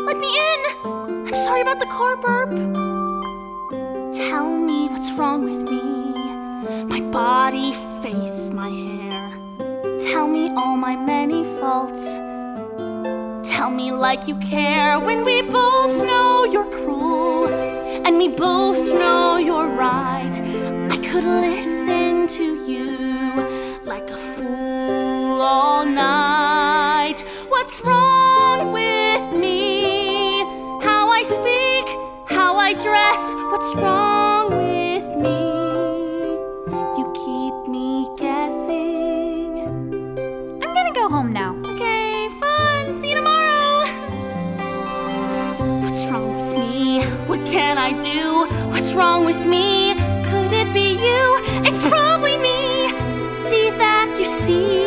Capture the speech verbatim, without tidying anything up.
Let me in! I'm sorry about the car burp. Tell me what's wrong with me. My body, face, my hair. Tell me all my many faults. Tell me like you care when we both know you're cruel and we both know you're right. I could listen to you like a fool all night. What's wrong with me? How I speak, how I dress. What's wrong with me? You keep me guessing. I'm gonna go home now. Okay, fun. See you tomorrow. What's wrong with me? What can I do? What's wrong with me? Could it be you? It's probably me. See that you see